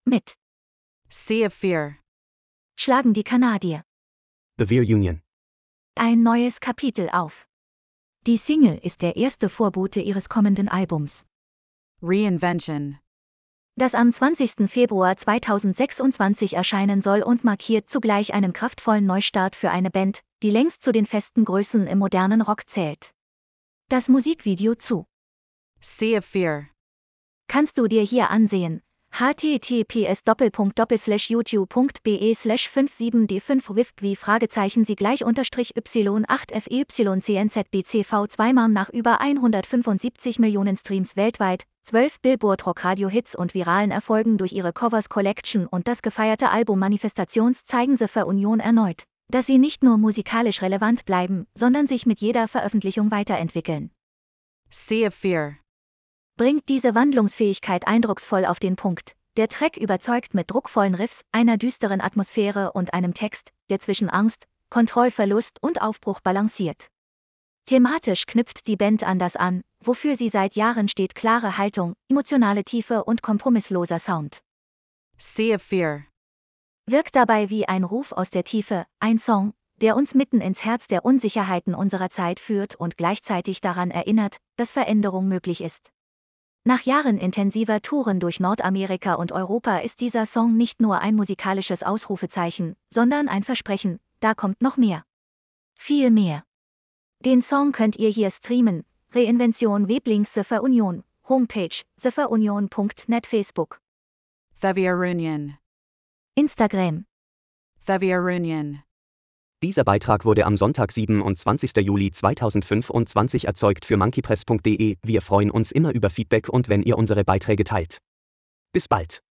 mit Sea of Fear. schlagen die Kanadier The Veer Union. ein neues Kapitel auf. Die Single ist der erste Vorbote ihres kommenden Albums, Reinvention. das am 20. Februar 2026 erscheinen soll und markiert zugleich einen kraftvollen Neustart für eine Band, die längst zu den festen Größen im modernen Rock zählt. Das Musikvideo zu Sea of Fear. kannst du dir hier ansehen. https://youtube.be/57d5wifb *y8fycnzbcv2 mam nach über 175 Millionen Streams weltweit, 12 Billboard Rock Radio Hits und viralen Erfolgen durch ihre Covers Collection und das gefeierte Album Manifestations zeigen sie für Union erneut, dass sie nicht nur musikalisch relevant bleiben, sondern sich mit jeder Veröffentlichung weiterentwickeln. Sea of Fear. Bringt diese Wandlungsfähigkeit eindrucksvoll auf den Punkt. Der Track überzeugt mit druckvollen Riffs, einer düsteren Atmosphäre und einem Text, der zwischen Angst, Kontrollverlust und Aufbruch balanciert. Thematisch knüpft die Band an das an, wofür sie seit Jahren steht: klare Haltung, emotionale Tiefe und kompromissloser Sound. Sea of Fear. Wirkt dabei wie ein Ruf aus der Tiefe, ein Song, der uns mitten ins Herz der Unsicherheiten unserer Zeit führt und gleichzeitig daran erinnert, dass Veränderung möglich ist. Nach Jahren intensiver Touren durch Nordamerika und Europa ist dieser Song nicht nur ein musikalisches Ausrufezeichen, sondern ein Versprechen: da kommt noch mehr. Viel mehr. Den Song könnt ihr hier streamen. Reinvention Weblinks The Veer Union, Homepage, theveerunion.net, Facebook, The Veer Union. Instagram. The Veer Union. Dieser Beitrag wurde am Sonntag, 27. Juli 2025 erzeugt für monkeypress.de. Wir freuen uns immer über Feedback und wenn ihr unsere Beiträge teilt. Bis bald.